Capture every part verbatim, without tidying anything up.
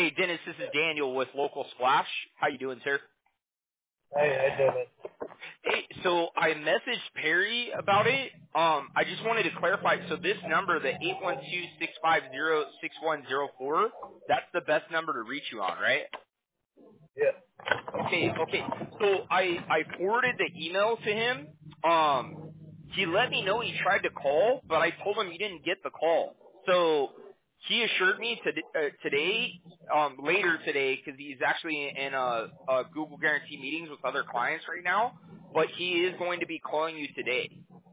Hey, Dennis, this is Daniel with Local Splash. How you doing, sir? Hey, how you doing? Hey, so I messaged Perry about it. Um, I just wanted to clarify. So this number, the eight one two, six five zero, six one zero four, that's the best number to reach you on, right? Yeah. Okay, okay. So I I forwarded the email to him. Um, he let me know he tried to call, but I told him he didn't get the call. So he assured me to, uh, today, um, later today, because he's actually in a, a Google Guarantee meetings with other clients right now. But he is going to be calling you today.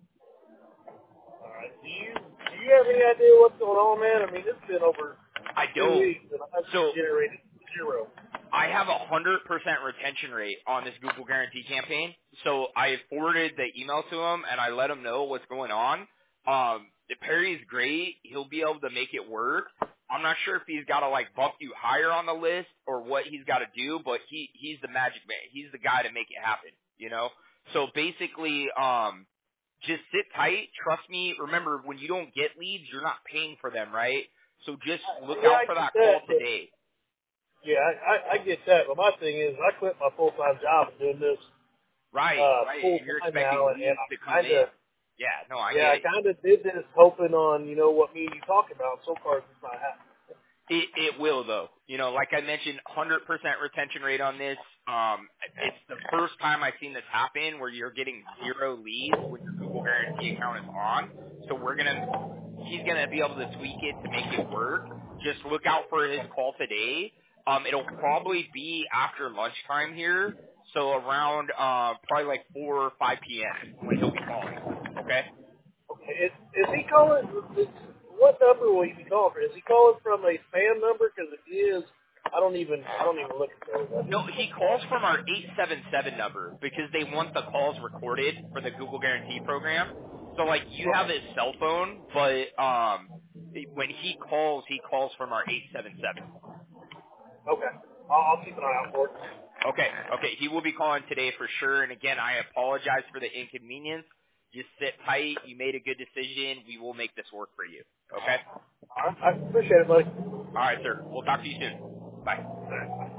All right. Do you do you have any idea what's going on, man? I mean, it's been over I two don't. weeks and I've So generated zero. I have a hundred percent retention rate on this Google Guarantee campaign. So I forwarded the email to him and I let him know what's going on. Um, if Perry's great, he'll be able to make it work. I'm not sure if he's got to like bump you higher on the list or what he's got to do, but he he's the magic man. He's the guy to make it happen. You know. So basically, um, just sit tight. Trust me. Remember, when you don't get leads, you're not paying for them, right? So just look Yeah, out I for get that that, call but today. yeah, I, I, I get that. But my thing is, I quit my full time job and doing this Right, uh, right. full And you're time now, expecting and, and leads I to come kind in. of Yeah, no, I yeah, get I it. kind of did this hoping on you know what me and you talking about. So far, it's not happening. It it will though. You know, like I mentioned, one hundred percent retention rate on this. Um, it's the first time I've seen this happen where you're getting zero leads when your Google Guarantee account is on. So we're gonna, he's gonna be able to tweak it to make it work. Just look out for his call today. Um, it'll probably be after lunchtime here, so around uh, probably like four or five p.m. when he'll be calling. Okay. Okay, is, is he calling? Is, what number will he be calling for? Is he calling from a spam number? Because if he is, I don't even I don't even look at those. I No, just he calls from our eight seven seven number because they want the calls recorded for the Google Guarantee program. So like you have okay. his cell phone, but um when he calls, he calls from our eight seven seven. Okay. I'll, I'll keep an eye out for it. Okay, okay, he will be calling today for sure. And again, I apologize for the inconvenience. Just sit tight. You made a good decision. We will make this work for you. Okay? All right. I appreciate it, buddy. All right, sir. We'll talk to you soon. Bye. All right.